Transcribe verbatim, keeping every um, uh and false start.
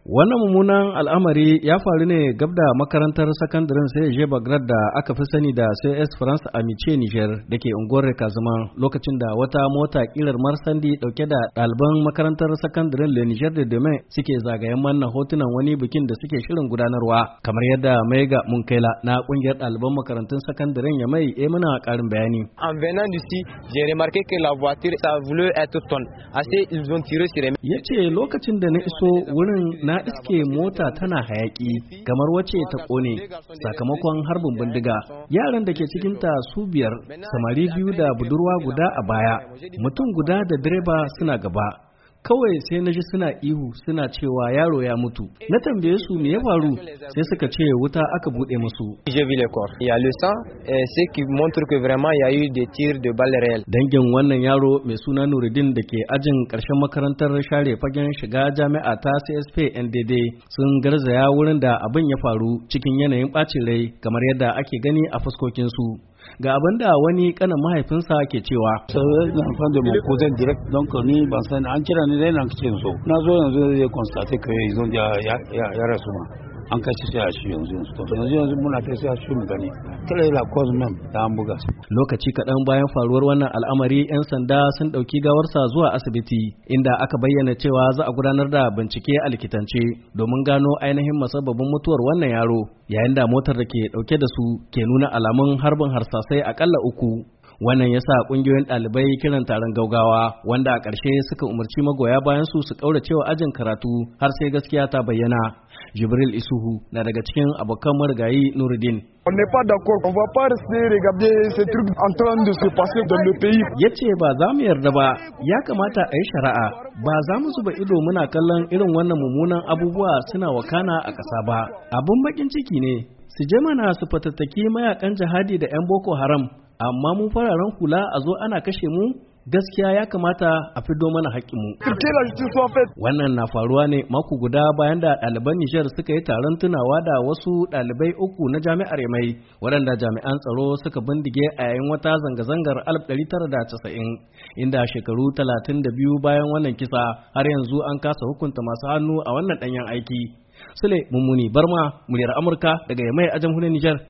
Wannan mummunan al'amari ya faru ne gab da makarantar sakandaren C S G Bagdad da aka fi sani da C S France Amice Niger da ke unguwar Rekazaman lokacin da wata mota kilar Marsandi dauke da ɗaliban makarantar sakandaren Le Niger de Demain suke zagayen manna hotunan wani bikin da suke shirin gudanarwa, kamar yadda Maiga Munkaila na kungiyar ɗaliban makarantun sakandaren ya mai e muna ƙarin bayani. En venant d'ici, j'ai remarqué que la voiture ça voulait être tonne. Assez ils ont tiré sur les... Yace lokacin da na iso wurin na iske mota tana hayaki kamar wace ta kone sakamakon harbin bindiga. Yaran da ke cikinta su biyar, samari biyu da budurwa guda a baya, mutum guda da direba suna gaba. Kawai sai na ji suna ihu suna cewa yaro ya mutu. Na tambaye su me ya faru, sai suka ce wuta aka bude musu. J'ai vu le corps. Il y a le sang et ce qui montre que vraiment il y a eu des tirs de balles réelles. Dangin wannan yaro mai suna Nuruddin da ke ajin ƙarshen makarantar share fagen shiga jami'a ta C S P N D D sun garzaya wurin da abin ya faru cikin yanayin ɓacin rai kamar yadda ake gani a fuskokinsu. Ga abin da wani kanan mahaifinsa ke cewa. Na zo yanzu zai constate ka yanzu ya rasu ma. An kaci sai a shi yanzu yanzu yanzu yanzu muna ta sai a shi mu gani kala la cause mem da an buga su. Lokaci kaɗan bayan faruwar wannan al'amari 'yan sanda sun ɗauki gawarsa zuwa asibiti inda aka bayyana cewa za a gudanar da bincike a likitance domin gano ainihin musabbabin mutuwar wannan yaro, yayin da motar da ke ɗauke da su ke nuna alamun harbin harsasai akalla uku. Wannan ya sa ƙungiyoyin ɗalibai kiran taron gaugawa wanda a ƙarshe suka umarci magoya bayan su su ƙauracewa ajin karatu har sai gaskiya ta bayyana. Jibril Isuhu na daga cikin abokan marigayi Nuruddin. On n'est pas d'accord, on va pas rester regarder ces trucs en train de se passer dans le pays. Yace ba za mu yarda ba, ya kamata a yi shari'a, ba za mu zuba ido muna kallon irin wannan mummunan abubuwa suna wakana a ƙasa ba. Abin bakin ciki ne, su je mana su fatattaki mayakan jihadi da 'yan Boko Haram, amma mu fararen hula a zo ana kashe mu, gaskiya ya kamata a fido mana haƙƙinmu. Wannan na faruwa ne mako guda bayan da ɗaliban Nijar suka yi taron tunawa da wasu ɗalibai uku na jami'ar Yamai waɗanda jami'an tsaro suka bindige a yayin wata zanga-zangar alif ɗari tara da casa'in, inda shekaru talatin da biyu bayan wannan kisa har yanzu an kasa hukunta masu hannu a wannan ɗanyen aiki. Sule Mummuni Barma, muryar Amurka daga Yamai a jamhuriyar Nijar.